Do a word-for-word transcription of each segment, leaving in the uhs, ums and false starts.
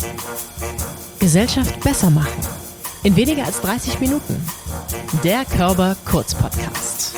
Gesellschaft besser machen. In weniger als dreißig Minuten. Der Körber Kurz Podcast.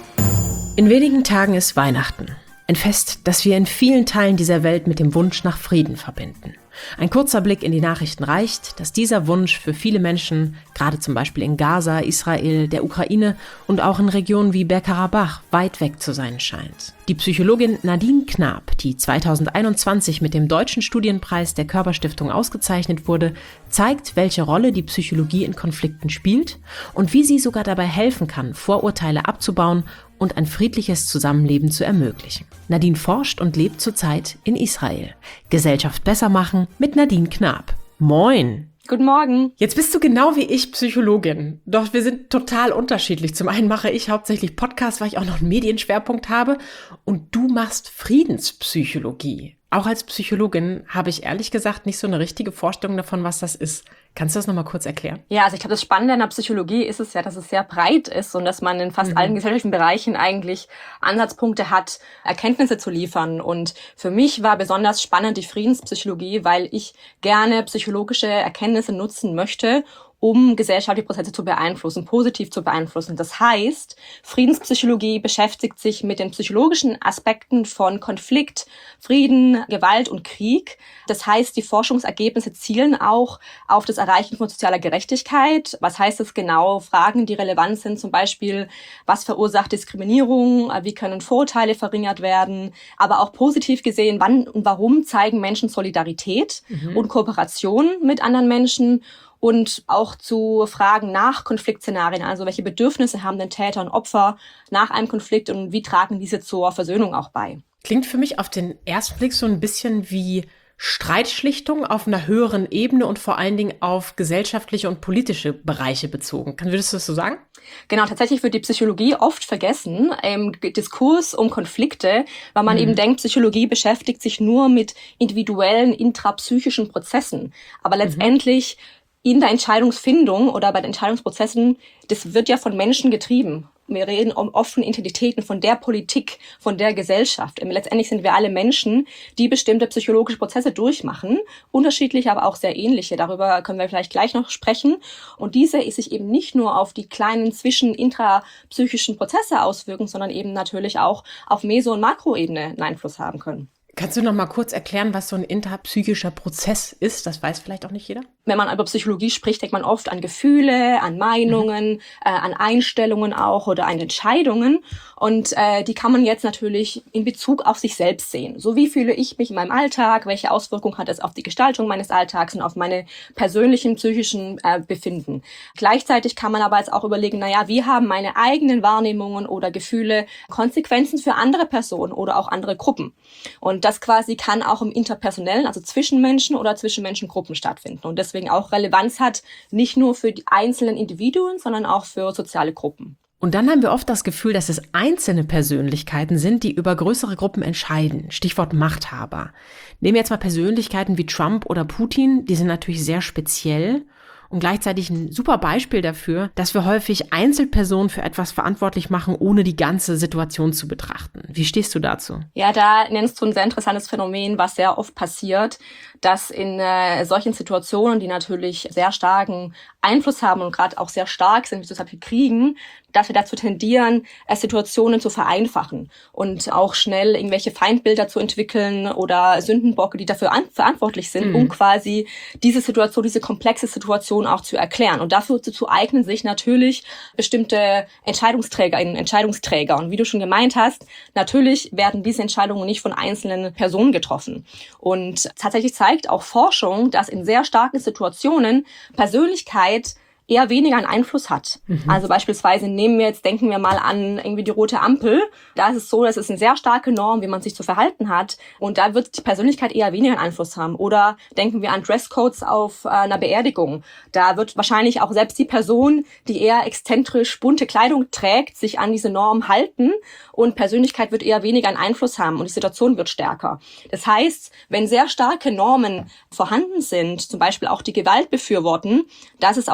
In wenigen Tagen ist Weihnachten. Ein Fest, das wir in vielen Teilen dieser Welt mit dem Wunsch nach Frieden verbinden. Ein kurzer Blick in die Nachrichten reicht, dass dieser Wunsch für viele Menschen, gerade zum Beispiel in Gaza, Israel, der Ukraine und auch in Regionen wie Bergkarabach, weit weg zu sein scheint. Die Psychologin Nadine Knab, die zweitausendeinundzwanzig mit dem Deutschen Studienpreis der Körber-Stiftung ausgezeichnet wurde, zeigt, welche Rolle die Psychologie in Konflikten spielt und wie sie sogar dabei helfen kann, Vorurteile abzubauen und ein friedliches Zusammenleben zu ermöglichen. Nadine forscht und lebt zurzeit in Israel. Gesellschaft besser machen mit Nadine Knab. Moin! Guten Morgen. Jetzt bist du genau wie ich Psychologin. Doch wir sind total unterschiedlich. Zum einen mache ich hauptsächlich Podcasts, weil ich auch noch einen Medienschwerpunkt habe. Und du machst Friedenspsychologie. Auch als Psychologin habe ich ehrlich gesagt nicht so eine richtige Vorstellung davon, was das ist. Kannst du das nochmal kurz erklären? Ja, also ich glaube, das Spannende an der Psychologie ist es ja, dass es sehr breit ist und dass man in fast mhm. allen gesellschaftlichen Bereichen eigentlich Ansatzpunkte hat, Erkenntnisse zu liefern. Und für mich war besonders spannend die Friedenspsychologie, weil ich gerne psychologische Erkenntnisse nutzen möchte, um gesellschaftliche Prozesse zu beeinflussen, positiv zu beeinflussen. Das heißt, Friedenspsychologie beschäftigt sich mit den psychologischen Aspekten von Konflikt, Frieden, Gewalt und Krieg. Das heißt, die Forschungsergebnisse zielen auch auf das Erreichen von sozialer Gerechtigkeit. Was heißt das genau? Fragen, die relevant sind, zum Beispiel, was verursacht Diskriminierung, wie können Vorurteile verringert werden, aber auch positiv gesehen, wann und warum zeigen Menschen Solidarität mhm. und Kooperation mit anderen Menschen. Und auch zu Fragen nach Konfliktszenarien, also welche Bedürfnisse haben denn Täter und Opfer nach einem Konflikt und wie tragen diese zur Versöhnung auch bei? Klingt für mich auf den ersten Blick so ein bisschen wie Streitschlichtung auf einer höheren Ebene und vor allen Dingen auf gesellschaftliche und politische Bereiche bezogen. Würdest du das so sagen? Genau, tatsächlich wird die Psychologie oft vergessen im Diskurs um Konflikte, weil man mhm. eben denkt, Psychologie beschäftigt sich nur mit individuellen, intrapsychischen Prozessen. Aber letztendlich mhm. in der Entscheidungsfindung oder bei den Entscheidungsprozessen, das wird ja von Menschen getrieben. Wir reden um offene Identitäten von der Politik, von der Gesellschaft. Letztendlich sind wir alle Menschen, die bestimmte psychologische Prozesse durchmachen, unterschiedliche, aber auch sehr ähnliche. Darüber können wir vielleicht gleich noch sprechen. Und diese ist sich eben nicht nur auf die kleinen zwischen intrapsychischen Prozesse auswirken, sondern eben natürlich auch auf Meso- und Makroebene einen Einfluss haben können. Kannst du noch mal kurz erklären, was so ein interpsychischer Prozess ist? Das weiß vielleicht auch nicht jeder. Wenn man über Psychologie spricht, denkt man oft an Gefühle, an Meinungen, mhm. äh, an Einstellungen auch oder an Entscheidungen. Und äh, die kann man jetzt natürlich in Bezug auf sich selbst sehen. So wie fühle ich mich in meinem Alltag? Welche Auswirkungen hat es auf die Gestaltung meines Alltags und auf meine persönlichen psychischen äh, Befinden? Gleichzeitig kann man aber jetzt auch überlegen, naja, wie haben meine eigenen Wahrnehmungen oder Gefühle Konsequenzen für andere Personen oder auch andere Gruppen? Und das quasi kann auch im Interpersonellen, also zwischen Menschen oder zwischen Menschengruppen stattfinden und deswegen auch Relevanz hat, nicht nur für die einzelnen Individuen, sondern auch für soziale Gruppen. Und dann haben wir oft das Gefühl, dass es einzelne Persönlichkeiten sind, die über größere Gruppen entscheiden. Stichwort Machthaber. Nehmen wir jetzt mal Persönlichkeiten wie Trump oder Putin, die sind natürlich sehr speziell. Und gleichzeitig ein super Beispiel dafür, dass wir häufig Einzelpersonen für etwas verantwortlich machen, ohne die ganze Situation zu betrachten. Wie stehst du dazu? Ja, da nennst du ein sehr interessantes Phänomen, was sehr oft passiert, dass in äh, solchen Situationen, die natürlich sehr starken Einfluss haben und gerade auch sehr stark sind, wie zum Beispiel Kriegen, dass wir dazu tendieren, äh, Situationen zu vereinfachen und auch schnell irgendwelche Feindbilder zu entwickeln oder Sündenbocke, die dafür an- verantwortlich sind, mhm. um quasi diese Situation, diese komplexe Situation auch zu erklären. Und dafür zu, zu eignen sich natürlich bestimmte Entscheidungsträgerinnen, Entscheidungsträger. Und wie du schon gemeint hast, natürlich werden diese Entscheidungen nicht von einzelnen Personen getroffen. Und tatsächlich zeigt auch Forschung, dass in sehr starken Situationen Persönlichkeit eher weniger einen Einfluss hat. Mhm. Also beispielsweise nehmen wir jetzt, denken wir mal an irgendwie die rote Ampel. Da ist es so, dass es eine sehr starke Norm, wie man sich zu verhalten hat. Und da wird die Persönlichkeit eher weniger einen Einfluss haben. Oder denken wir an Dresscodes auf äh, einer Beerdigung. Da wird wahrscheinlich auch selbst die Person, die eher exzentrisch bunte Kleidung trägt, sich an diese Norm halten. Und Persönlichkeit wird eher weniger einen Einfluss haben. Und die Situation wird stärker. Das heißt, wenn sehr starke Normen vorhanden sind, zum Beispiel auch die Gewalt befürworten, da ist es auch sehr viel schwieriger,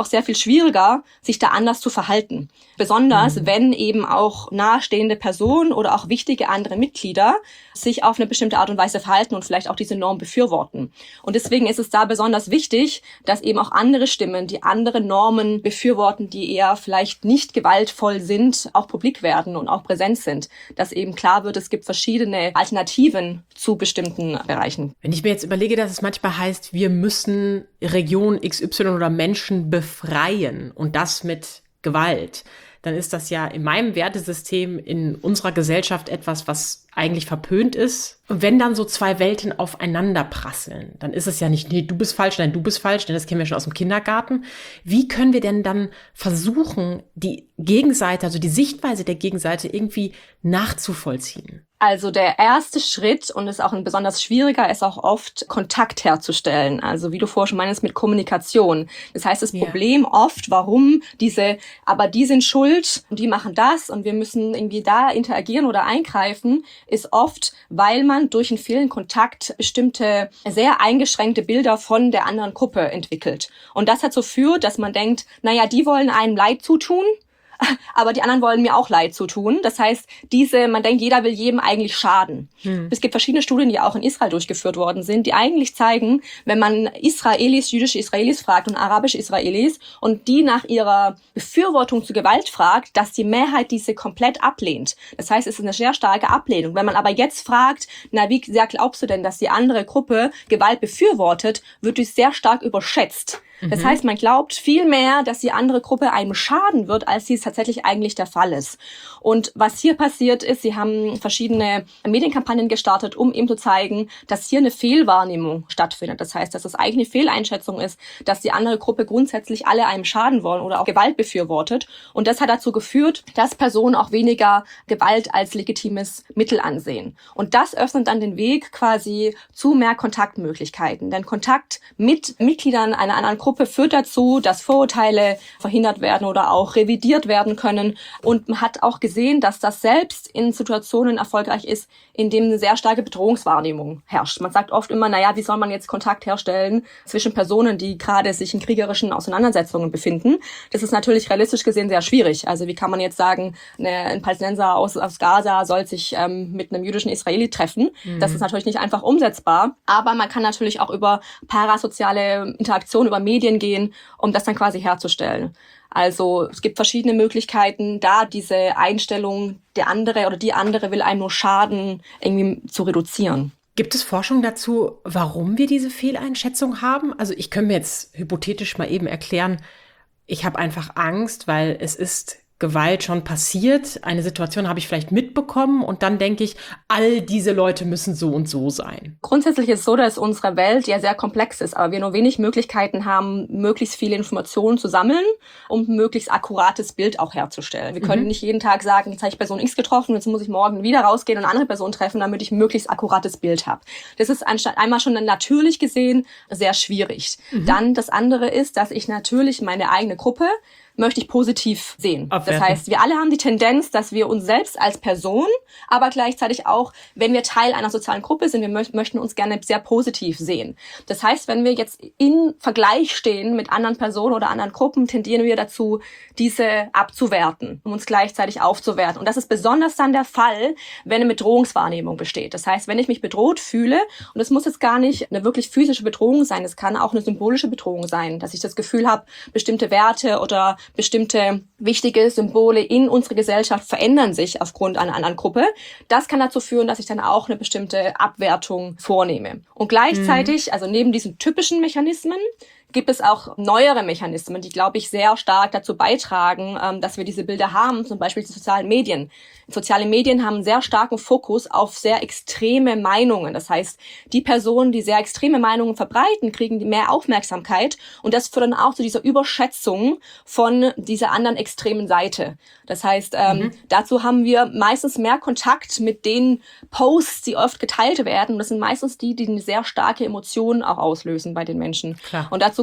schwieriger, sich da anders zu verhalten. Besonders, Mhm. wenn eben auch nahestehende Personen oder auch wichtige andere Mitglieder sich auf eine bestimmte Art und Weise verhalten und vielleicht auch diese Norm befürworten. Und deswegen ist es da besonders wichtig, dass eben auch andere Stimmen, die andere Normen befürworten, die eher vielleicht nicht gewaltvoll sind, auch publik werden und auch präsent sind. Dass eben klar wird, es gibt verschiedene Alternativen zu bestimmten Bereichen. Wenn ich mir jetzt überlege, dass es manchmal heißt, wir müssen Region X Y oder Menschen befreien und das mit Gewalt, dann ist das ja in meinem Wertesystem in unserer Gesellschaft etwas, was eigentlich verpönt ist. Und wenn dann so zwei Welten aufeinander prasseln, dann ist es ja nicht, nee, du bist falsch, nein, du bist falsch, denn das kennen wir schon aus dem Kindergarten. Wie können wir denn dann versuchen, die Gegenseite, also die Sichtweise der Gegenseite irgendwie nachzuvollziehen? Also der erste Schritt, und ist auch ein besonders schwieriger, ist auch oft Kontakt herzustellen. Also wie du vorher schon meinst, mit Kommunikation. Das heißt, das Ja. Problem oft, warum diese, aber die sind schuld und die machen das und wir müssen irgendwie da interagieren oder eingreifen, ist oft, weil man durch einen vielen Kontakt bestimmte sehr eingeschränkte Bilder von der anderen Gruppe entwickelt. Und das hat dazu geführt, dass man denkt, naja, die wollen einem Leid zutun, aber die anderen wollen mir auch Leid zutun. Das heißt, diese, man denkt, jeder will jedem eigentlich schaden. Hm. Es gibt verschiedene Studien, die auch in Israel durchgeführt worden sind, die eigentlich zeigen, wenn man Israelis, jüdische Israelis fragt und arabische Israelis und die nach ihrer Befürwortung zu Gewalt fragt, dass die Mehrheit diese komplett ablehnt. Das heißt, es ist eine sehr starke Ablehnung. Wenn man aber jetzt fragt, na, wie sehr glaubst du denn, dass die andere Gruppe Gewalt befürwortet, wird dies sehr stark überschätzt. Das heißt, man glaubt viel mehr, dass die andere Gruppe einem schaden wird, als dies tatsächlich eigentlich der Fall ist. Und was hier passiert ist, sie haben verschiedene Medienkampagnen gestartet, um eben zu zeigen, dass hier eine Fehlwahrnehmung stattfindet. Das heißt, dass das eigentlich eine Fehleinschätzung ist, dass die andere Gruppe grundsätzlich alle einem schaden wollen oder auch Gewalt befürwortet. Und das hat dazu geführt, dass Personen auch weniger Gewalt als legitimes Mittel ansehen. Und das öffnet dann den Weg quasi zu mehr Kontaktmöglichkeiten. Denn Kontakt mit Mitgliedern einer anderen Gruppe führt dazu, dass Vorurteile verhindert werden oder auch revidiert werden können. Und man hat auch gesehen, dass das selbst in Situationen erfolgreich ist, in denen eine sehr starke Bedrohungswahrnehmung herrscht. Man sagt oft immer, naja, wie soll man jetzt Kontakt herstellen zwischen Personen, die gerade sich in kriegerischen Auseinandersetzungen befinden? Das ist natürlich realistisch gesehen sehr schwierig. Also wie kann man jetzt sagen, eine, ein Palästinenser aus, aus Gaza soll sich ähm, mit einem jüdischen Israeli treffen? Mhm. Das ist natürlich nicht einfach umsetzbar. Aber man kann natürlich auch über parasoziale Interaktion, über Medien gehen, um das dann quasi herzustellen. Also es gibt verschiedene Möglichkeiten, da diese Einstellung, der andere oder die andere will einem nur schaden, irgendwie zu reduzieren. Gibt es Forschung dazu, warum wir diese Fehleinschätzung haben? Also ich könnte mir jetzt hypothetisch mal eben erklären, ich habe einfach Angst, weil es ist Gewalt schon passiert, eine Situation habe ich vielleicht mitbekommen und dann denke ich, all diese Leute müssen so und so sein. Grundsätzlich ist es so, dass unsere Welt ja sehr komplex ist, aber wir nur wenig Möglichkeiten haben, möglichst viele Informationen zu sammeln, um ein möglichst akkurates Bild auch herzustellen. Wir können mhm. nicht jeden Tag sagen, jetzt habe ich Person X getroffen, jetzt muss ich morgen wieder rausgehen und eine andere Person treffen, damit ich ein möglichst akkurates Bild habe. Das ist anstatt einmal schon natürlich gesehen sehr schwierig. Mhm. Dann das andere ist, dass ich natürlich meine eigene Gruppe möchte ich positiv sehen. Abwerten. Das heißt, wir alle haben die Tendenz, dass wir uns selbst als Person, aber gleichzeitig auch, wenn wir Teil einer sozialen Gruppe sind, wir mö- möchten uns gerne sehr positiv sehen. Das heißt, wenn wir jetzt in Vergleich stehen mit anderen Personen oder anderen Gruppen, tendieren wir dazu, diese abzuwerten, um uns gleichzeitig aufzuwerten. Und das ist besonders dann der Fall, wenn eine Bedrohungswahrnehmung besteht. Das heißt, wenn ich mich bedroht fühle, und es muss jetzt gar nicht eine wirklich physische Bedrohung sein, es kann auch eine symbolische Bedrohung sein, dass ich das Gefühl habe, bestimmte Werte oder bestimmte wichtige Symbole in unserer Gesellschaft verändern sich aufgrund einer anderen Gruppe. Das kann dazu führen, dass ich dann auch eine bestimmte Abwertung vornehme. Und gleichzeitig, mhm. also neben diesen typischen Mechanismen, gibt es auch neuere Mechanismen, die, glaube ich, sehr stark dazu beitragen, ähm, dass wir diese Bilder haben, zum Beispiel die sozialen Medien. Soziale Medien haben einen sehr starken Fokus auf sehr extreme Meinungen. Das heißt, die Personen, die sehr extreme Meinungen verbreiten, kriegen mehr Aufmerksamkeit und das führt dann auch zu dieser Überschätzung von dieser anderen extremen Seite. Das heißt, ähm, mhm. dazu haben wir meistens mehr Kontakt mit den Posts, die oft geteilt werden. Und das sind meistens die, die eine sehr starke Emotion auch auslösen bei den Menschen. Klar. Und dazu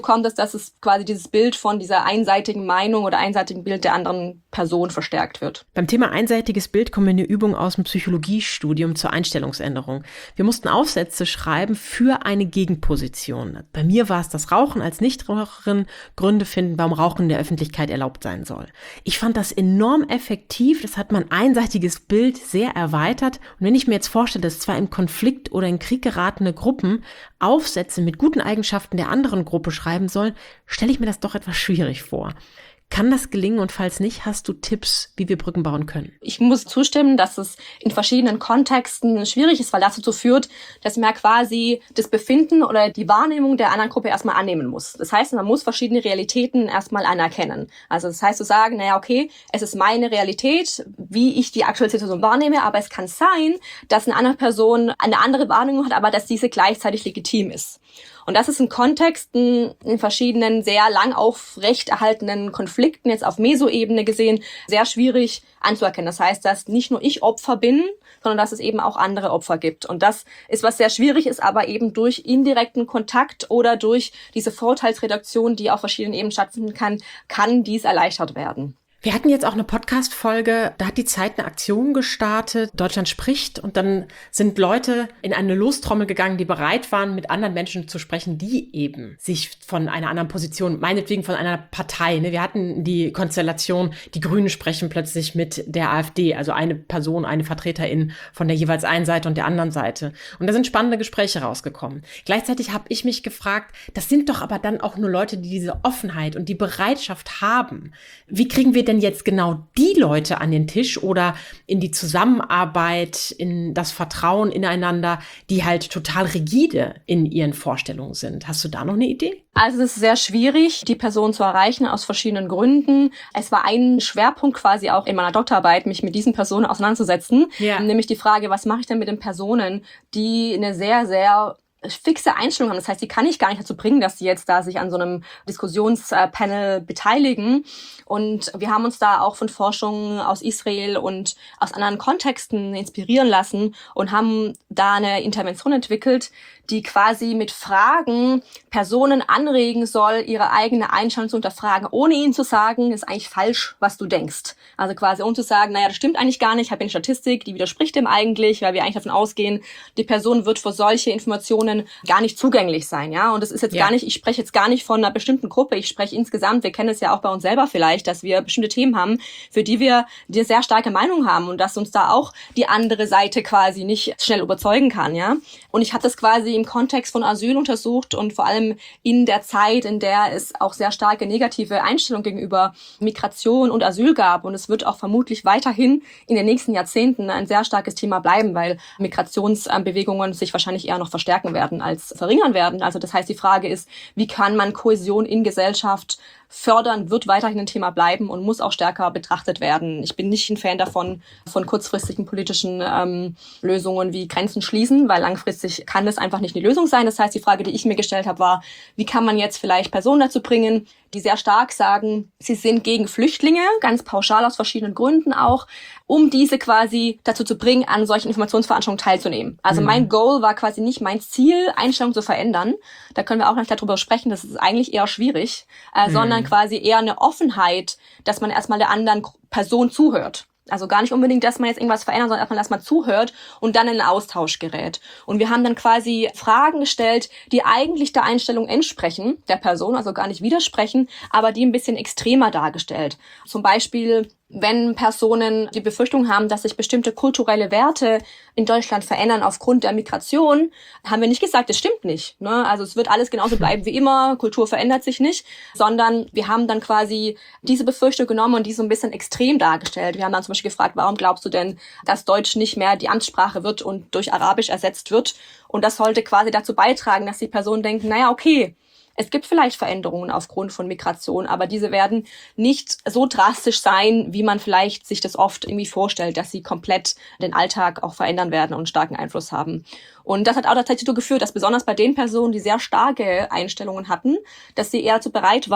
kommt es, dass es quasi dieses Bild von dieser einseitigen Meinung oder einseitigen Bild der anderen Person verstärkt wird. Beim Thema einseitiges Bild kommen wir in eine Übung aus dem Psychologiestudium zur Einstellungsänderung. Wir mussten Aufsätze schreiben für eine Gegenposition. Bei mir war es das Rauchen als Nichtraucherin, Gründe finden, warum Rauchen in der Öffentlichkeit erlaubt sein soll. Ich fand das enorm effektiv. Das hat mein einseitiges Bild sehr erweitert. Und wenn ich mir jetzt vorstelle, dass zwar im Konflikt oder in Krieg geratene Gruppen Aufsätze mit guten Eigenschaften der anderen Gruppe schreiben sollen, stelle ich mir das doch etwas schwierig vor. Kann das gelingen und falls nicht, hast du Tipps, wie wir Brücken bauen können? Ich muss zustimmen, dass es in verschiedenen Kontexten schwierig ist, weil das dazu führt, dass man quasi das Befinden oder die Wahrnehmung der anderen Gruppe erstmal annehmen muss. Das heißt, man muss verschiedene Realitäten erstmal anerkennen. Also das heißt zu sagen, naja, okay, es ist meine Realität, wie ich die aktuelle Situation wahrnehme, aber es kann sein, dass eine andere Person eine andere Wahrnehmung hat, aber dass diese gleichzeitig legitim ist. Und das ist in Kontexten, in verschiedenen sehr lang aufrechterhaltenen Konflikten, jetzt auf Meso-Ebene gesehen, sehr schwierig anzuerkennen. Das heißt, dass nicht nur ich Opfer bin, sondern dass es eben auch andere Opfer gibt. Und das ist, was sehr schwierig ist, aber eben durch indirekten Kontakt oder durch diese Vorurteilsreduktion, die auf verschiedenen Ebenen stattfinden kann, kann dies erleichtert werden. Wir hatten jetzt auch eine Podcast-Folge, da hat die Zeit eine Aktion gestartet, Deutschland spricht, und dann sind Leute in eine Lostrommel gegangen, die bereit waren, mit anderen Menschen zu sprechen, die eben sich von einer anderen Position, meinetwegen von einer Partei, ne? Wir hatten die Konstellation, die Grünen sprechen plötzlich mit der AfD, also eine Person, eine Vertreterin von der jeweils einen Seite und der anderen Seite. Und da sind spannende Gespräche rausgekommen. Gleichzeitig habe ich mich gefragt, das sind doch aber dann auch nur Leute, die diese Offenheit und die Bereitschaft haben. Wie kriegen wir denn jetzt genau die Leute an den Tisch oder in die Zusammenarbeit, in das Vertrauen ineinander, die halt total rigide in ihren Vorstellungen sind? Hast du da noch eine Idee? Also es ist sehr schwierig, die Person zu erreichen aus verschiedenen Gründen. Es war ein Schwerpunkt quasi auch in meiner Doktorarbeit, mich mit diesen Personen auseinanderzusetzen. Ja. Nämlich die Frage, was mache ich denn mit den Personen, die eine sehr, sehr fixe Einstellung haben. Das heißt, die kann ich gar nicht dazu bringen, dass sie jetzt da sich an so einem Diskussionspanel beteiligen. Und wir haben uns da auch von Forschung aus Israel und aus anderen Kontexten inspirieren lassen und haben da eine Intervention entwickelt, die quasi mit Fragen Personen anregen soll, ihre eigene Einstellung zu hinterfragen, ohne ihnen zu sagen, ist eigentlich falsch, was du denkst. Also quasi ohne zu sagen, naja, das stimmt eigentlich gar nicht, ich habe eine Statistik, die widerspricht dem eigentlich, weil wir eigentlich davon ausgehen, die Person wird für solche Informationen gar nicht zugänglich sein, ja. Und das ist jetzt ja. gar nicht, ich spreche jetzt gar nicht von einer bestimmten Gruppe, ich spreche insgesamt, wir kennen es ja auch bei uns selber vielleicht, dass wir bestimmte Themen haben, für die wir eine sehr starke Meinung haben und dass uns da auch die andere Seite quasi nicht schnell überzeugen kann, ja. Und ich habe das quasi im Kontext von Asyl untersucht und vor allem in der Zeit, in der es auch sehr starke negative Einstellungen gegenüber Migration und Asyl gab. Und es wird auch vermutlich weiterhin in den nächsten Jahrzehnten ein sehr starkes Thema bleiben, weil Migrationsbewegungen sich wahrscheinlich eher noch verstärken werden als verringern werden. Also das heißt, die Frage ist, wie kann man Kohäsion in Gesellschaft fördern, wird weiterhin ein Thema bleiben und muss auch stärker betrachtet werden. Ich bin nicht ein Fan davon, von kurzfristigen politischen ähm, Lösungen wie Grenzen schließen, weil langfristig kann das einfach nicht eine Lösung sein. Das heißt, die Frage, die ich mir gestellt habe, war, wie kann man jetzt vielleicht Personen dazu bringen, die sehr stark sagen, sie sind gegen Flüchtlinge, ganz pauschal aus verschiedenen Gründen auch, um diese quasi dazu zu bringen, an solchen Informationsveranstaltungen teilzunehmen. Also mhm. mein Goal war quasi nicht mein Ziel, Einstellungen zu verändern. Da können wir auch noch darüber sprechen, das ist eigentlich eher schwierig, äh, mhm. sondern quasi eher eine Offenheit, dass man erstmal der anderen Person zuhört. Also gar nicht unbedingt, dass man jetzt irgendwas verändert, sondern erstmal, dass man zuhört und dann in den Austausch gerät. Und wir haben dann quasi Fragen gestellt, die eigentlich der Einstellung entsprechen, der Person, also gar nicht widersprechen, aber die ein bisschen extremer dargestellt. Zum Beispiel, wenn Personen die Befürchtung haben, dass sich bestimmte kulturelle Werte in Deutschland verändern aufgrund der Migration, haben wir nicht gesagt, das stimmt nicht. Ne? Also es wird alles genauso bleiben wie immer, Kultur verändert sich nicht, sondern wir haben dann quasi diese Befürchtung genommen und die so ein bisschen extrem dargestellt. Wir haben dann zum Beispiel gefragt, warum glaubst du denn, dass Deutsch nicht mehr die Amtssprache wird und durch Arabisch ersetzt wird? Und das sollte quasi dazu beitragen, dass die Personen denken, naja, okay, es gibt vielleicht Veränderungen aufgrund von Migration, aber diese werden nicht so drastisch sein, wie man vielleicht sich das oft irgendwie vorstellt, dass sie komplett den Alltag auch verändern werden und starken Einfluss haben. Und das hat auch dazu geführt, dass besonders bei den Personen, die sehr starke Einstellungen hatten, dass sie eher dazu bereit waren,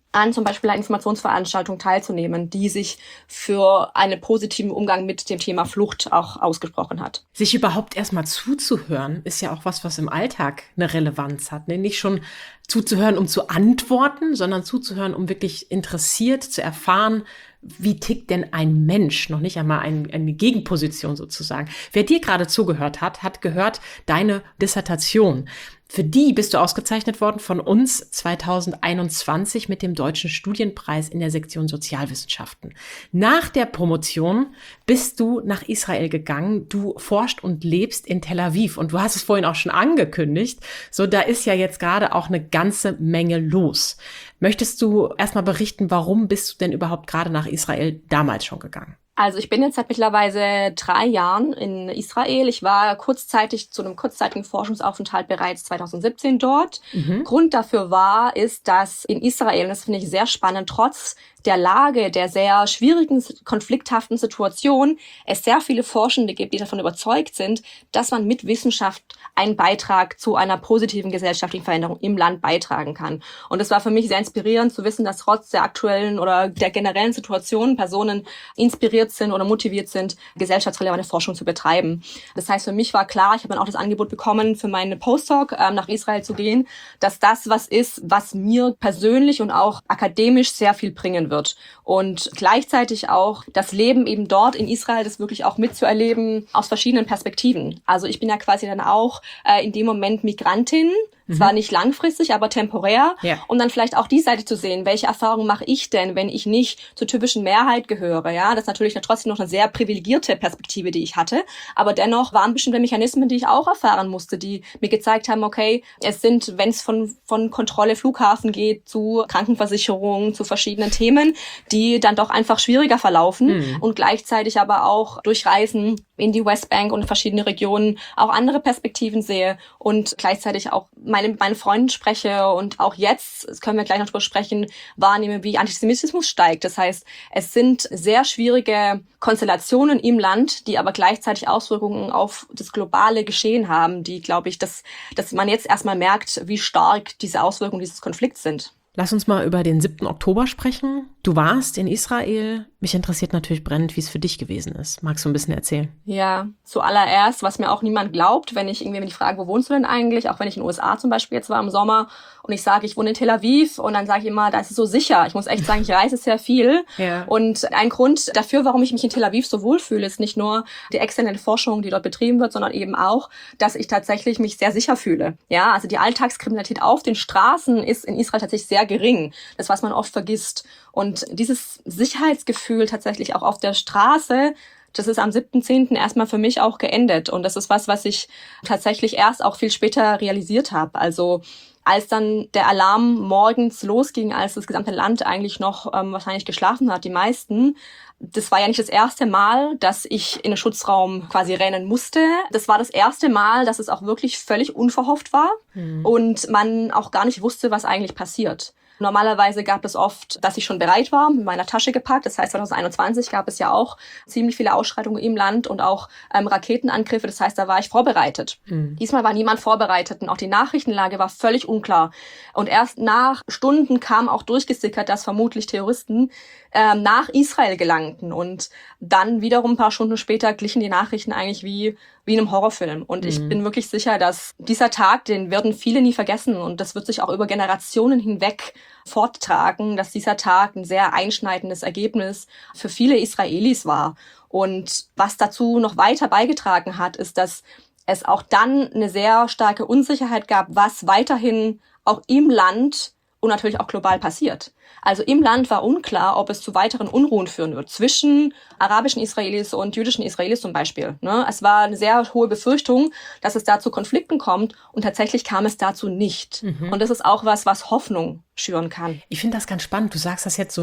an zum Beispiel einer Informationsveranstaltung teilzunehmen, die sich für einen positiven Umgang mit dem Thema Flucht auch ausgesprochen hat. Sich überhaupt erstmal zuzuhören, ist ja auch was, was im Alltag eine Relevanz hat. Ne? Nicht schon zuzuhören, um zu antworten, sondern zuzuhören, um wirklich interessiert zu erfahren, wie tickt denn ein Mensch, noch nicht einmal ein, eine Gegenposition sozusagen. Wer dir gerade zugehört hat, hat gehört deine Dissertation. Für die bist du ausgezeichnet worden von uns zwanzig einundzwanzig mit dem Deutschen Studienpreis in der Sektion Sozialwissenschaften. Nach der Promotion bist du nach Israel gegangen. Du forscht und lebst in Tel Aviv und du hast es vorhin auch schon angekündigt. So, da ist ja jetzt gerade auch eine ganze Menge los. Möchtest du erstmal berichten, warum bist du denn überhaupt gerade nach Israel damals schon gegangen? Also ich bin jetzt seit mittlerweile drei Jahren in Israel. Ich war kurzzeitig zu einem kurzzeitigen Forschungsaufenthalt bereits zwanzig siebzehn dort. Mhm. Grund dafür war, ist, dass in Israel, und das finde ich sehr spannend, trotz der Lage, der sehr schwierigen, konflikthaften Situation, es sehr viele Forschende gibt, die davon überzeugt sind, dass man mit Wissenschaft einen Beitrag zu einer positiven gesellschaftlichen Veränderung im Land beitragen kann. Und es war für mich sehr inspirierend zu wissen, dass trotz der aktuellen oder der generellen Situation Personen inspiriert sind oder motiviert sind, gesellschaftsrelevante Forschung zu betreiben. Das heißt, für mich war klar, ich habe dann auch das Angebot bekommen, für meinen Postdoc ähm, nach Israel zu gehen, dass das was ist, was mir persönlich und auch akademisch sehr viel bringen wird. Und gleichzeitig auch das Leben eben dort in Israel, das wirklich auch mitzuerleben aus verschiedenen Perspektiven. Also ich bin ja quasi dann auch äh, in dem Moment Migrantin, zwar nicht langfristig, aber temporär. Ja. Und dann vielleicht auch die Seite zu sehen, welche Erfahrungen mache ich denn, wenn ich nicht zur typischen Mehrheit gehöre. Ja, das ist natürlich trotzdem noch eine sehr privilegierte Perspektive, die ich hatte. Aber dennoch waren bestimmte Mechanismen, die ich auch erfahren musste, die mir gezeigt haben, okay, es sind, wenn es von, von Kontrolle Flughafen geht, zu Krankenversicherung, zu verschiedenen Themen, die dann doch einfach schwieriger verlaufen. Mhm. Und gleichzeitig aber auch durch Reisen in die Westbank und verschiedene Regionen auch andere Perspektiven sehe und gleichzeitig auch meine, meine Freunden spreche und auch jetzt, das können wir gleich noch drüber sprechen, wahrnehme, wie Antisemitismus steigt. Das heißt, es sind sehr schwierige Konstellationen im Land, die aber gleichzeitig Auswirkungen auf das globale Geschehen haben, die, glaube ich, dass, dass man jetzt erstmal merkt, wie stark diese Auswirkungen dieses Konflikts sind. Lass uns mal über den siebten Oktober sprechen. Du warst in Israel. Mich interessiert natürlich brennend, wie es für dich gewesen ist. Magst du ein bisschen erzählen? Ja, zuallererst, was mir auch niemand glaubt, wenn ich irgendwie mich frage, wo wohnst du denn eigentlich? Auch wenn ich in den U S A zum Beispiel jetzt war im Sommer und ich sage, ich wohne in Tel Aviv und dann sage ich immer, da ist es so sicher. Ich muss echt sagen, ich reise sehr viel. Ja. Und ein Grund dafür, warum ich mich in Tel Aviv so wohlfühle, ist nicht nur die exzellente Forschung, die dort betrieben wird, sondern eben auch, dass ich tatsächlich mich sehr sicher fühle. Ja, also die Alltagskriminalität auf den Straßen ist in Israel tatsächlich sehr gering. Das, was man oft vergisst. Und dieses Sicherheitsgefühl tatsächlich auch auf der Straße, das ist am siebten zehnten erstmal für mich auch geendet. Und das ist was, was ich tatsächlich erst auch viel später realisiert habe. Also als dann der Alarm morgens losging, als das gesamte Land eigentlich noch ähm, wahrscheinlich geschlafen hat, die meisten, das war ja nicht das erste Mal, dass ich in den Schutzraum quasi rennen musste. Das war das erste Mal, dass es auch wirklich völlig unverhofft war mhm. und man auch gar nicht wusste, was eigentlich passiert. Normalerweise gab es oft, dass ich schon bereit war, mit meiner Tasche gepackt. Das heißt, zwanzig einundzwanzig gab es ja auch ziemlich viele Ausschreitungen im Land und auch ähm, Raketenangriffe. Das heißt, da war ich vorbereitet. Mhm. Diesmal war niemand vorbereitet und auch die Nachrichtenlage war völlig unklar. Und erst nach Stunden kam auch durchgesickert, dass vermutlich Terroristen ähm, nach Israel gelangten. Und dann wiederum ein paar Stunden später glichen die Nachrichten eigentlich wie wie in einem Horrorfilm. Und mhm. ich bin wirklich sicher, dass dieser Tag, den werden viele nie vergessen. Und das wird sich auch über Generationen hinweg forttragen, dass dieser Tag ein sehr einschneidendes Ergebnis für viele Israelis war. Und was dazu noch weiter beigetragen hat, ist, dass es auch dann eine sehr starke Unsicherheit gab, was weiterhin auch im Land und natürlich auch global passiert. Also im Land war unklar, ob es zu weiteren Unruhen führen wird, zwischen arabischen Israelis und jüdischen Israelis zum Beispiel. Ne? Es war eine sehr hohe Befürchtung, dass es da zu Konflikten kommt und tatsächlich kam es dazu nicht. Mhm. Und das ist auch was, was Hoffnung schüren kann. Ich finde das ganz spannend. Du sagst das jetzt so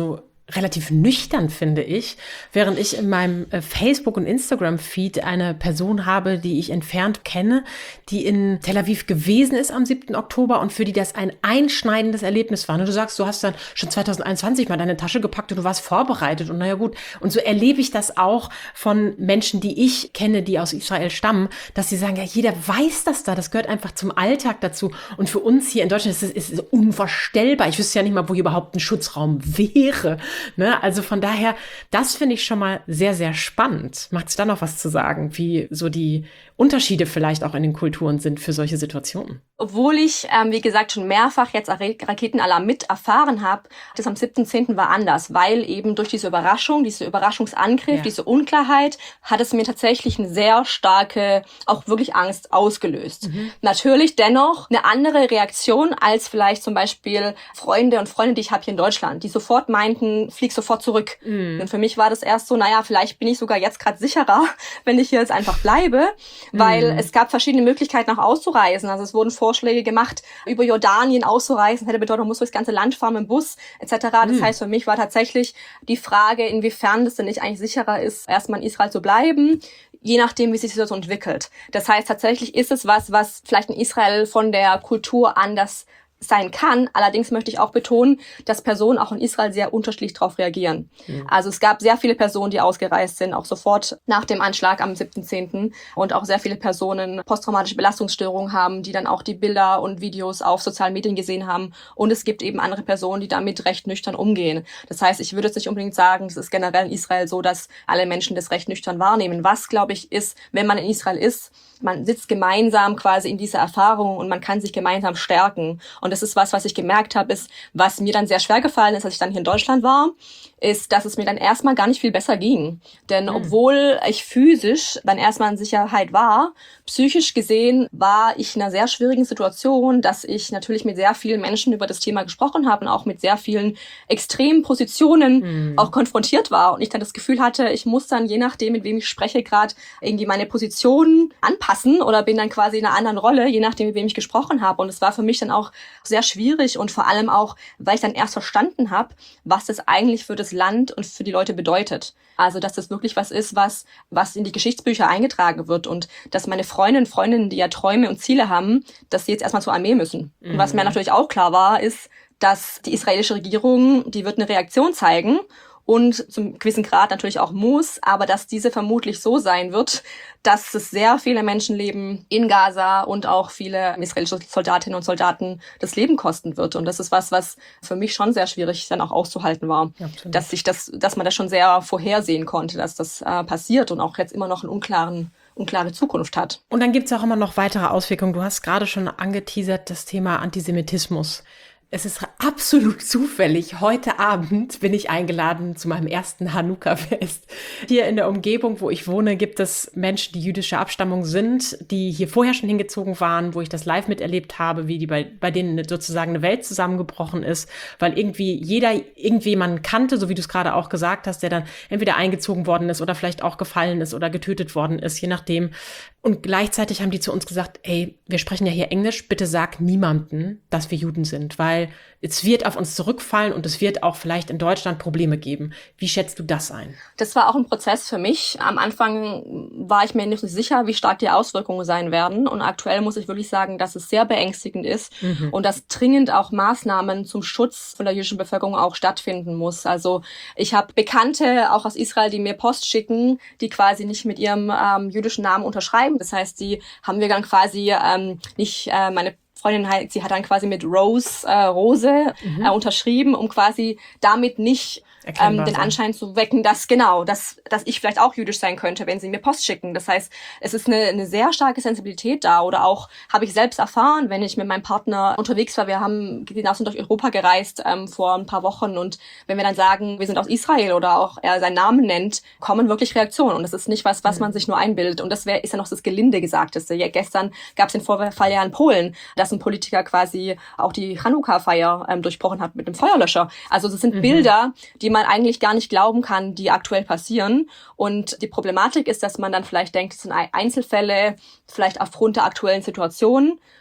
relativ nüchtern, finde ich, während ich in meinem äh, Facebook- und Instagram-Feed eine Person habe, die ich entfernt kenne, die in Tel Aviv gewesen ist am siebten Oktober und für die das ein einschneidendes Erlebnis war. Und du sagst, du hast dann schon zwanzig einundzwanzig mal deine Tasche gepackt und du warst vorbereitet und naja gut. Und so erlebe ich das auch von Menschen, die ich kenne, die aus Israel stammen, dass sie sagen, ja, jeder weiß das da, das gehört einfach zum Alltag dazu. Und für uns hier in Deutschland ist es, ist es unvorstellbar. Ich wüsste ja nicht mal, wo hier überhaupt ein Schutzraum wäre. Ne? Also von daher, das finde ich schon mal sehr, sehr spannend. Macht es da noch was zu sagen, wie so die Unterschiede vielleicht auch in den Kulturen sind für solche Situationen? Obwohl ich, ähm, wie gesagt, schon mehrfach jetzt Raketenalarm mit erfahren habe, das am siebten zehnten war anders, weil eben durch diese Überraschung, diese Überraschungsangriff, ja. diese Unklarheit, hat es mir tatsächlich eine sehr starke, auch wirklich Angst ausgelöst. Mhm. Natürlich dennoch eine andere Reaktion als vielleicht zum Beispiel Freunde und Freunde, die ich habe hier in Deutschland, die sofort meinten, flieg sofort zurück. Mhm. Und für mich war das erst so, naja, vielleicht bin ich sogar jetzt gerade sicherer, wenn ich hier jetzt einfach bleibe, weil mhm. es gab verschiedene Möglichkeiten auch auszureisen. Also es wurden Vorschläge gemacht, über Jordanien auszureisen, hätte bedeutet, man muss durchs ganze Land fahren mit dem Bus et cetera. Das mhm. heißt, für mich war tatsächlich die Frage, inwiefern das denn nicht eigentlich sicherer ist, erstmal in Israel zu bleiben, je nachdem, wie sich die Situation entwickelt. Das heißt, tatsächlich ist es was, was vielleicht in Israel von der Kultur anders sein kann. Allerdings möchte ich auch betonen, dass Personen auch in Israel sehr unterschiedlich darauf reagieren. Mhm. Also es gab sehr viele Personen, die ausgereist sind, auch sofort nach dem Anschlag am siebten zehnten und auch sehr viele Personen posttraumatische Belastungsstörungen haben, die dann auch die Bilder und Videos auf sozialen Medien gesehen haben. Und es gibt eben andere Personen, die damit recht nüchtern umgehen. Das heißt, ich würde jetzt nicht unbedingt sagen, es ist generell in Israel so, dass alle Menschen das recht nüchtern wahrnehmen. Was, glaube ich, ist, wenn man in Israel ist, man sitzt gemeinsam quasi in dieser Erfahrung und man kann sich gemeinsam stärken. Und das ist was, was ich gemerkt habe, ist, was mir dann sehr schwer gefallen ist, als ich dann hier in Deutschland war, ist, dass es mir dann erstmal gar nicht viel besser ging. Denn mhm. obwohl ich physisch dann erstmal in Sicherheit war, psychisch gesehen war ich in einer sehr schwierigen Situation, dass ich natürlich mit sehr vielen Menschen über das Thema gesprochen habe und auch mit sehr vielen extremen Positionen mhm. auch konfrontiert war. Und ich dann das Gefühl hatte, ich muss dann, je nachdem, mit wem ich spreche, gerade irgendwie meine Position anpassen oder bin dann quasi in einer anderen Rolle, je nachdem, mit wem ich gesprochen habe. Und es war für mich dann auch sehr schwierig und vor allem auch, weil ich dann erst verstanden habe, was das eigentlich für das Land und für die Leute bedeutet. Also, dass das wirklich was ist, was was in die Geschichtsbücher eingetragen wird und dass meine Freundinnen und Freundinnen, die ja Träume und Ziele haben, dass sie jetzt erstmal zur Armee müssen. Mhm. Und was mir natürlich auch klar war, ist, dass die israelische Regierung, die wird eine Reaktion zeigen und zum gewissen Grad natürlich auch muss, aber dass diese vermutlich so sein wird, dass es sehr viele Menschenleben in Gaza und auch viele israelische Soldatinnen und Soldaten das Leben kosten wird. Und das ist was, was für mich schon sehr schwierig dann auch auszuhalten war, ja, dass sich das, dass man das schon sehr vorhersehen konnte, dass das äh, passiert und auch jetzt immer noch einen unklaren unklare Zukunft hat. Und dann gibt es auch immer noch weitere Auswirkungen. Du hast gerade schon angeteasert das Thema Antisemitismus. Es ist absolut zufällig. Heute Abend bin ich eingeladen zu meinem ersten Hanukkah-Fest. Hier in der Umgebung, wo ich wohne, gibt es Menschen, die jüdischer Abstammung sind, die hier vorher schon hingezogen waren, wo ich das live miterlebt habe, wie die bei, bei denen sozusagen eine Welt zusammengebrochen ist, weil irgendwie jeder irgendjemanden kannte, so wie du es gerade auch gesagt hast, der dann entweder eingezogen worden ist oder vielleicht auch gefallen ist oder getötet worden ist, je nachdem. Und gleichzeitig haben die zu uns gesagt, ey, wir sprechen ja hier Englisch, bitte sag niemandem, dass wir Juden sind, weil es wird auf uns zurückfallen und es wird auch vielleicht in Deutschland Probleme geben. Wie schätzt du das ein? Das war auch ein Prozess für mich. Am Anfang war ich mir nicht sicher, wie stark die Auswirkungen sein werden. Und aktuell muss ich wirklich sagen, dass es sehr beängstigend ist mhm. und dass dringend auch Maßnahmen zum Schutz von der jüdischen Bevölkerung auch stattfinden muss. Also ich habe Bekannte auch aus Israel, die mir Post schicken, die quasi nicht mit ihrem ähm, jüdischen Namen unterschreiben. Das heißt, die haben wir dann quasi ähm, nicht äh, meine Freundin, sie hat dann quasi mit Rose, äh, Rose mhm. äh, unterschrieben, um quasi damit nicht ähm, den Anschein zu wecken, dass genau, dass dass ich vielleicht auch jüdisch sein könnte, wenn sie mir Post schicken. Das heißt, es ist eine, eine sehr starke Sensibilität da. Oder auch habe ich selbst erfahren, wenn ich mit meinem Partner unterwegs war, wir haben hinaus und durch Europa gereist ähm, vor ein paar Wochen und wenn wir dann sagen, wir sind aus Israel oder auch er seinen Namen nennt, kommen wirklich Reaktionen. Und das ist nicht was, was man sich nur einbildet. Und das wäre ist ja noch das gelinde Gesagteste. Ja, gestern gab es den Vorfall ja in Polen, dass ein Politiker quasi auch die Chanukka-Feier ähm, durchbrochen hat mit dem Feuerlöscher. Also das sind mhm. Bilder, die man eigentlich gar nicht glauben kann, die aktuell passieren. Und die Problematik ist, dass man dann vielleicht denkt, es sind Einzelfälle, vielleicht aufgrund der aktuellen Situation.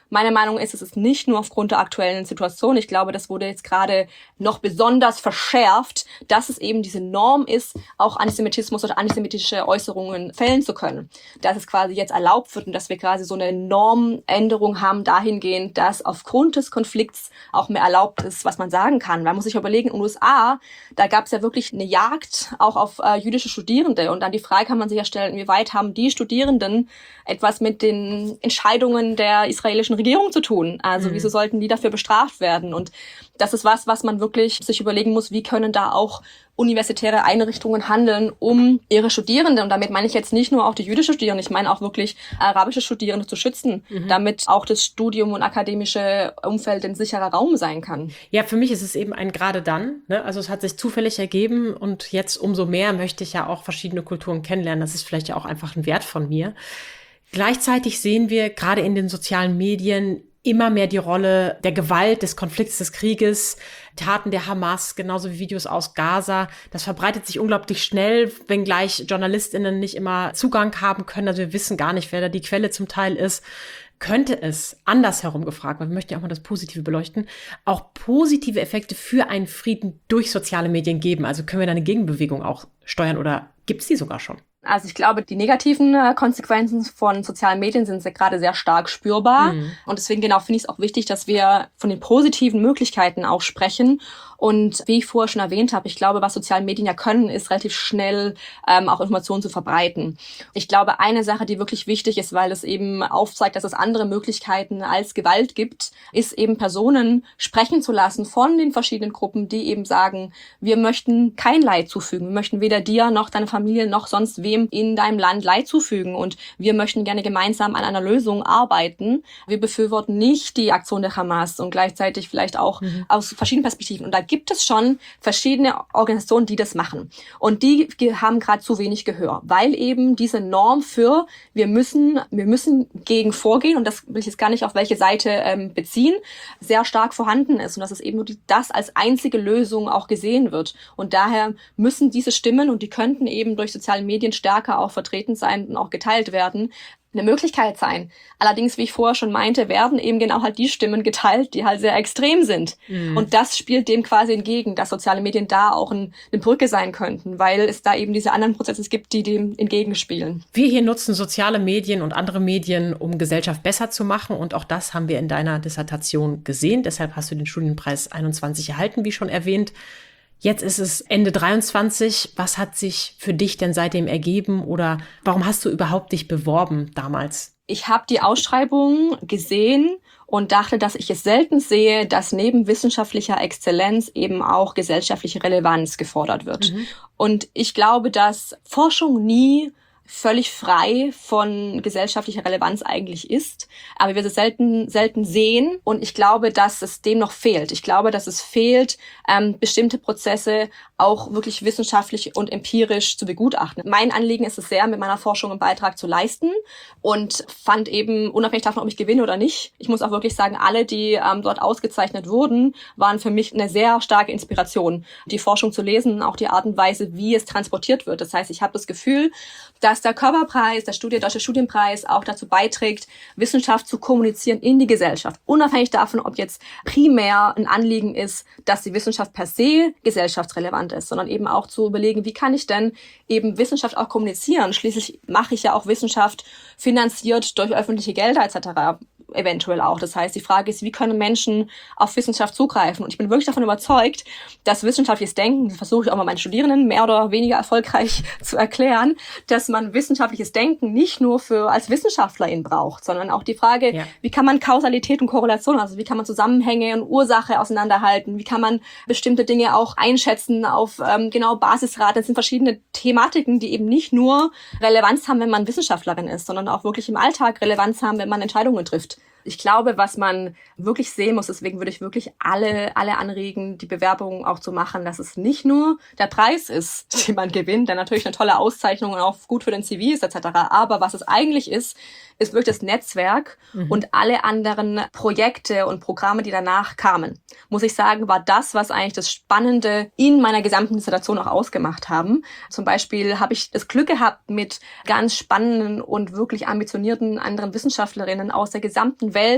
Meine Meinung ist, es ist nicht nur aufgrund der aktuellen Situation. Ich glaube, das wurde jetzt gerade noch besonders verschärft, dass es eben diese Norm ist, auch Antisemitismus oder antisemitische Äußerungen fällen zu können. Dass es quasi jetzt erlaubt wird und dass wir quasi so eine Normänderung haben dahingehend, dass aufgrund des Konflikts auch mehr erlaubt ist, was man sagen kann. Man muss sich überlegen, in den U S A, da gab es ja wirklich eine Jagd auch auf äh, jüdische Studierende. Und dann die Frage kann man sich ja stellen, inwieweit haben die Studierenden etwas mit den Entscheidungen der israelischen Regierung zu tun. Also mhm. wieso sollten die dafür bestraft werden? Und das ist was, was man wirklich sich überlegen muss, wie können da auch universitäre Einrichtungen handeln, um ihre Studierenden, und damit meine ich jetzt nicht nur auch die jüdische Studierenden, ich meine auch wirklich arabische Studierende zu schützen, mhm. damit auch das Studium und akademische Umfeld ein sicherer Raum sein kann. Ja, für mich ist es eben ein gerade dann, ne? Also es hat sich zufällig ergeben und jetzt umso mehr möchte ich ja auch verschiedene Kulturen kennenlernen. Das ist vielleicht ja auch einfach ein Wert von mir. Gleichzeitig sehen wir gerade in den sozialen Medien immer mehr die Rolle der Gewalt, des Konflikts, des Krieges, Taten der Hamas, genauso wie Videos aus Gaza. Das verbreitet sich unglaublich schnell, wenngleich JournalistInnen nicht immer Zugang haben können. Also wir wissen gar nicht, wer da die Quelle zum Teil ist. Könnte es, andersherum gefragt, weil wir möchten ja auch mal das Positive beleuchten, auch positive Effekte für einen Frieden durch soziale Medien geben? Also können wir da eine Gegenbewegung auch steuern oder gibt es die sogar schon? Also ich glaube, die negativen äh, Konsequenzen von sozialen Medien sind gerade sehr stark spürbar. Mhm. Und deswegen genau finde ich es auch wichtig, dass wir von den positiven Möglichkeiten auch sprechen. Und wie ich vorher schon erwähnt habe, ich glaube, was soziale Medien ja können, ist relativ schnell ähm, auch Informationen zu verbreiten. Ich glaube, eine Sache, die wirklich wichtig ist, weil es eben aufzeigt, dass es andere Möglichkeiten als Gewalt gibt, ist eben Personen sprechen zu lassen von den verschiedenen Gruppen, die eben sagen, wir möchten kein Leid zufügen. Wir möchten weder dir noch deiner Familie noch sonst wem in deinem Land Leid zufügen. Und wir möchten gerne gemeinsam an einer Lösung arbeiten. Wir befürworten nicht die Aktion der Hamas und gleichzeitig vielleicht auch mhm. aus verschiedenen Perspektiven. Und da gibt es schon verschiedene Organisationen, die das machen. Und die haben gerade zu wenig Gehör, weil eben diese Norm für wir müssen, wir müssen gegen vorgehen, und das will ich jetzt gar nicht auf welche Seite ähm, beziehen, sehr stark vorhanden ist und dass es eben nur die, das als einzige Lösung auch gesehen wird. Und daher müssen diese Stimmen, und die könnten eben durch soziale Medien stärker auch vertreten sein und auch geteilt werden, eine Möglichkeit sein. Allerdings, wie ich vorher schon meinte, werden eben genau halt die Stimmen geteilt, die halt sehr extrem sind. Mhm. Und das spielt dem quasi entgegen, dass soziale Medien da auch ein, eine Brücke sein könnten, weil es da eben diese anderen Prozesse gibt, die dem entgegenspielen. Wir hier nutzen soziale Medien und andere Medien, um Gesellschaft besser zu machen. Und auch das haben wir in deiner Dissertation gesehen. Deshalb hast du den Studienpreis einundzwanzig erhalten, wie schon erwähnt. Jetzt ist es Ende dreiundzwanzig. Was hat sich für dich denn seitdem ergeben oder warum hast du überhaupt dich beworben damals? Ich habe die Ausschreibung gesehen und dachte, dass ich es selten sehe, dass neben wissenschaftlicher Exzellenz eben auch gesellschaftliche Relevanz gefordert wird. Mhm. Und ich glaube, dass Forschung nie völlig frei von gesellschaftlicher Relevanz eigentlich ist, aber wir das selten selten sehen, und ich glaube, dass es dem noch fehlt. Ich glaube, dass es fehlt, ähm, bestimmte Prozesse auch wirklich wissenschaftlich und empirisch zu begutachten. Mein Anliegen ist es sehr, mit meiner Forschung einen Beitrag zu leisten, und fand eben, unabhängig davon, ob ich gewinne oder nicht, ich muss auch wirklich sagen, alle, die ähm, dort ausgezeichnet wurden, waren für mich eine sehr starke Inspiration, die Forschung zu lesen, auch die Art und Weise, wie es transportiert wird. Das heißt, ich habe das Gefühl, dass der Körperpreis, der Studie, Deutsche Studienpreis auch dazu beiträgt, Wissenschaft zu kommunizieren in die Gesellschaft. Unabhängig davon, ob jetzt primär ein Anliegen ist, dass die Wissenschaft per se gesellschaftsrelevant ist, sondern eben auch zu überlegen, wie kann ich denn eben Wissenschaft auch kommunizieren? Schließlich mache ich ja auch Wissenschaft finanziert durch öffentliche Gelder et cetera eventuell auch. Das heißt, die Frage ist, wie können Menschen auf Wissenschaft zugreifen? Und ich bin wirklich davon überzeugt, dass wissenschaftliches Denken, das versuche ich auch mal meinen Studierenden mehr oder weniger erfolgreich zu erklären, dass man wissenschaftliches Denken nicht nur für als Wissenschaftlerin braucht, sondern auch die Frage, ja. wie kann man Kausalität und Korrelation, also wie kann man Zusammenhänge und Ursache auseinanderhalten, wie kann man bestimmte Dinge auch einschätzen auf ähm, genau Basisrate. Das sind verschiedene Thematiken, die eben nicht nur Relevanz haben, wenn man Wissenschaftlerin ist, sondern auch wirklich im Alltag Relevanz haben, wenn man Entscheidungen trifft. Ich glaube, was man wirklich sehen muss, deswegen würde ich wirklich alle alle anregen, die Bewerbungen auch zu machen, dass es nicht nur der Preis ist, den man gewinnt, der natürlich eine tolle Auszeichnung und auch gut für den C V ist et cetera. Aber was es eigentlich ist, ist wirklich das Netzwerk mhm. und alle anderen Projekte und Programme, die danach kamen. Muss ich sagen, war das, was eigentlich das Spannende in meiner gesamten Dissertation auch ausgemacht haben. Zum Beispiel habe ich das Glück gehabt, mit ganz spannenden und wirklich ambitionierten anderen Wissenschaftlerinnen aus der gesamten Welt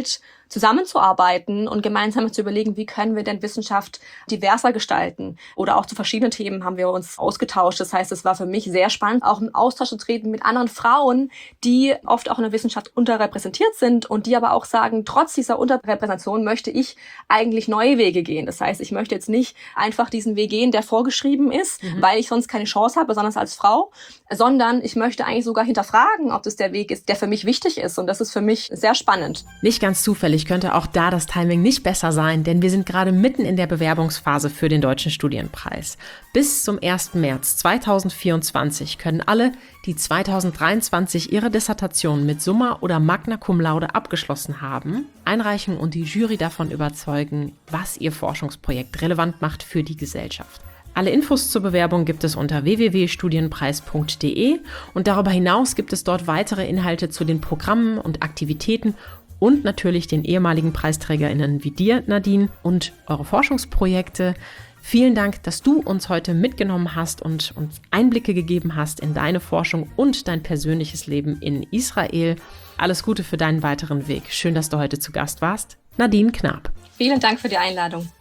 zusammenzuarbeiten und gemeinsam zu überlegen, wie können wir denn Wissenschaft diverser gestalten. Oder auch zu verschiedenen Themen haben wir uns ausgetauscht. Das heißt, es war für mich sehr spannend, auch im Austausch zu treten mit anderen Frauen, die oft auch in der Wissenschaft unterrepräsentiert sind und die aber auch sagen, trotz dieser Unterrepräsentation möchte ich eigentlich neue Wege gehen. Das heißt, ich möchte jetzt nicht einfach diesen Weg gehen, der vorgeschrieben ist, mhm. weil ich sonst keine Chance habe, besonders als Frau, sondern ich möchte eigentlich sogar hinterfragen, ob das der Weg ist, der für mich wichtig ist. Und das ist für mich sehr spannend. Nicht ganz zufällig könnte auch da das Timing nicht besser sein, denn wir sind gerade mitten in der Bewerbungsphase für den Deutschen Studienpreis. Bis zum ersten März zweitausendvierundzwanzig können alle, die zweitausenddreiundzwanzig ihre Dissertation mit Summa oder Magna Cum Laude abgeschlossen haben, einreichen und die Jury davon überzeugen, was ihr Forschungsprojekt relevant macht für die Gesellschaft. Alle Infos zur Bewerbung gibt es unter w w w punkt studienpreis punkt d e und darüber hinaus gibt es dort weitere Inhalte zu den Programmen und Aktivitäten und natürlich den ehemaligen PreisträgerInnen wie dir, Nadine, und eure Forschungsprojekte. Vielen Dank, dass du uns heute mitgenommen hast und uns Einblicke gegeben hast in deine Forschung und dein persönliches Leben in Israel. Alles Gute für deinen weiteren Weg. Schön, dass du heute zu Gast warst. Nadine Knab. Vielen Dank für die Einladung.